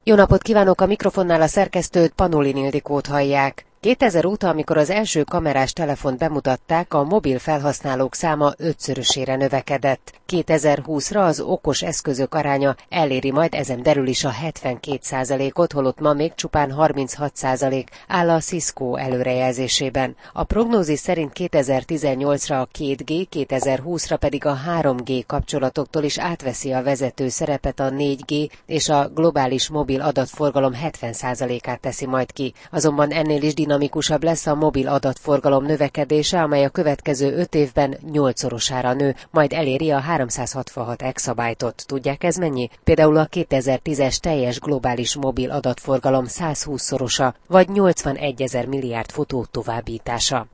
Jó napot kívánok, a mikrofonnál a szerkesztőt, Panolin Ildikót hallják. 2000 óta, amikor az első kamerás telefont bemutatták, a mobil felhasználók száma 5-szörösére növekedett. 2020-ra az okos eszközök aránya eléri majd ezen belül is a 72%-ot, holott ma még csupán 36% áll a Cisco előrejelzésében. A prognózis szerint 2018-ra a 2G, 2020-ra pedig a 3G kapcsolatoktól is átveszi a vezető szerepet a 4G, és a globális mobil adatforgalom 70%-át teszi majd ki. Azonban ennél is dinamikusabb lesz a mobil adatforgalom növekedése, amely a következő 5 évben 8-szorosára nő, majd eléri a 366 exabájtot. Tudják, ez mennyi? Például a 2010-es teljes globális mobil adatforgalom 120-szorosa, vagy 81 000 milliárd fotó továbbítása.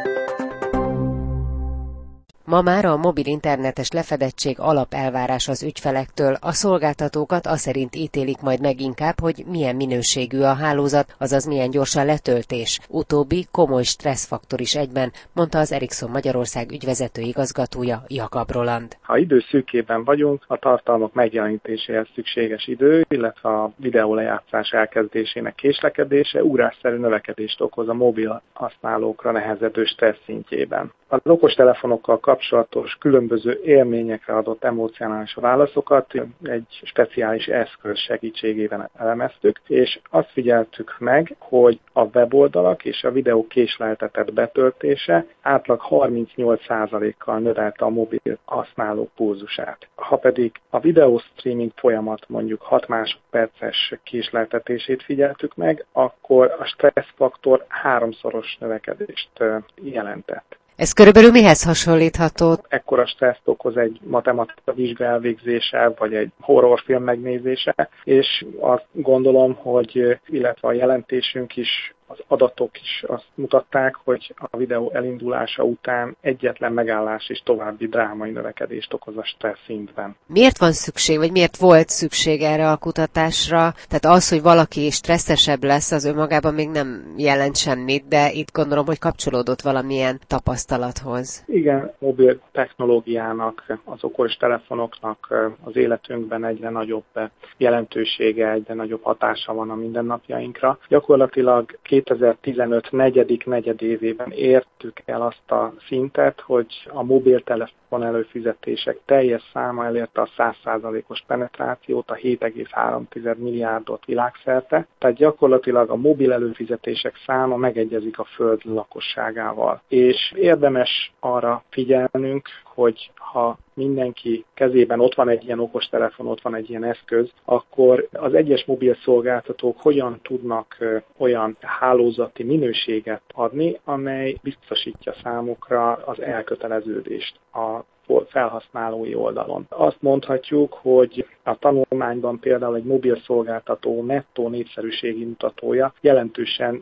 Ma már a mobil internetes lefedettség alapelvárás az ügyfelektől, a szolgáltatókat aszerint ítélik majd meg inkább, hogy milyen minőségű a hálózat, azaz milyen gyors a letöltés. Utóbbi komoly stresszfaktor is egyben, mondta az Ericsson Magyarország ügyvezető igazgatója, Jakab Roland. Ha időszűkében vagyunk, a tartalmak megjelenítéséhez szükséges idő, illetve a videó lejátszás elkezdésének késlekedése ugrásszerű növekedést okoz a mobil használókra nehezedő stressz szintjében. Az okostelefonokkal kapcsolatos különböző élményekre adott emocionális válaszokat egy speciális eszköz segítségével elemeztük, és azt figyeltük meg, hogy a weboldalak és a videó késleltetett betöltése átlag 38%-kal növelte a mobil használók pulzusát. Ha pedig a videó streaming folyamat mondjuk 6 másodperces késleltetését figyeltük meg, akkor a stresszfaktor 3-szoros növekedést jelentett. Ez körülbelül mihez hasonlítható? Ekkora stresszt okoz egy matematika vizsga elvégzése, vagy egy horrorfilm megnézése, és azt gondolom, hogy illetve a jelentésünk is, az adatok is azt mutatták, hogy a videó elindulása után egyetlen megállás és további drámai növekedést okoz a stressz szintben. Miért van szükség, vagy miért volt szükség erre a kutatásra? Tehát az, hogy valaki stresszesebb lesz, az önmagában még nem jelent semmit, de itt gondolom, hogy kapcsolódott valamilyen tapasztalathoz. Igen, mobil technológiának, az okos telefonoknak az életünkben egyre nagyobb jelentősége, egyre nagyobb hatása van a mindennapjainkra. Gyakorlatilag 2015 negyedik negyedévében értük el azt a szintet, hogy a mobiltelefon előfizetések teljes száma elérte a 100%-os penetrációt, a 7,3 milliárdot világszerte, tehát gyakorlatilag a mobil előfizetések száma megegyezik a Föld lakosságával. És érdemes arra figyelnünk, hogy ha mindenki kezében ott van egy ilyen okostelefon, ott van egy ilyen eszköz, akkor az egyes mobil szolgáltatók hogyan tudnak olyan hálózati minőséget adni, amely biztosítja számukra az elköteleződést a felhasználói oldalon. Azt mondhatjuk, hogy a tanulmányban például egy mobil szolgáltató nettó népszerűségi mutatója jelentősen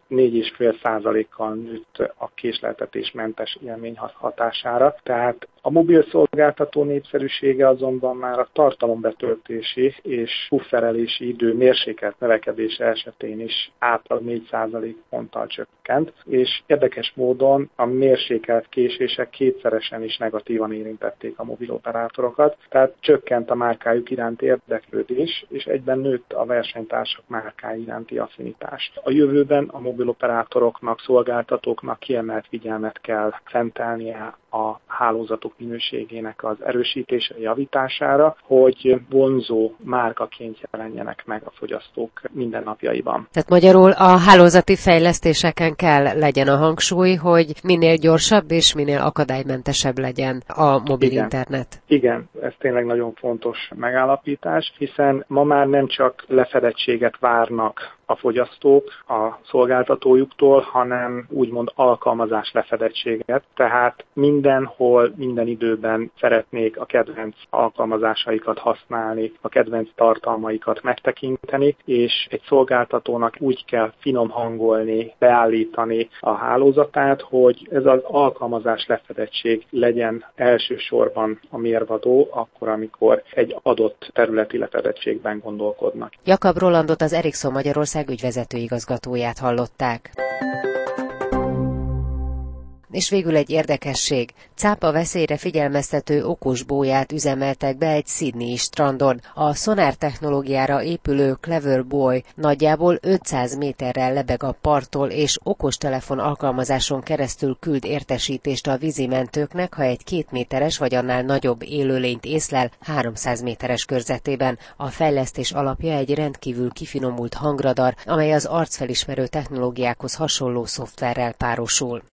4,5%-kal nőtt a késleltetésmentes élmény hatására. Tehát a mobil szolgáltató népszerűsége azonban már a tartalombetöltési és pufferelési idő mérsékelt növekedése esetén is átlag 4% ponttal csökkent, és érdekes módon a mérsékelt késések kétszeresen is negatívan érintették a mobiloperátorokat, tehát csökkent a márkájuk iránti érdeklődés, és egyben nőtt a versenytársak márkái iránti affinitás. A jövőben a mobiloperátoroknak, szolgáltatóknak kiemelt figyelmet kell szentelnie a hálózatok minőségének az erősítése, javítására, hogy vonzó márkaként jelenjenek meg a fogyasztók mindennapjaiban. Tehát magyarul a hálózati fejlesztéseken kell legyen a hangsúly, hogy minél gyorsabb és minél akadálymentesebb legyen a mobil internet. Igen, ez tényleg nagyon fontos megállapítás, hiszen ma már nem csak lefedettséget várnak a fogyasztók a szolgáltatójuktól, hanem úgymond alkalmazás lefedettséget, tehát mindenhol, minden időben szeretnék a kedvenc alkalmazásaikat használni, a kedvenc tartalmaikat megtekinteni, és egy szolgáltatónak úgy kell finom hangolni, beállítani a hálózatát, hogy ez az alkalmazás lefedettség legyen elsősorban a mérvadó, akkor, amikor egy adott területi lefedettségben gondolkodnak. Jakab Rolandot, az Ericsson Magyarország ügyvezető igazgatóját hallották. És végül egy érdekesség. Cápa veszélyre figyelmeztető okos bóját üzemeltek be egy sydneyi strandon. A szonár technológiára épülő Clever Buoy nagyjából 500 méterrel lebeg a parttól, és okostelefon alkalmazáson keresztül küld értesítést a vízimentőknek, ha egy 2 méteres vagy annál nagyobb élőlényt észlel 300 méteres körzetében. A fejlesztés alapja egy rendkívül kifinomult hangradar, amely az arcfelismerő technológiákhoz hasonló szoftverrel párosul.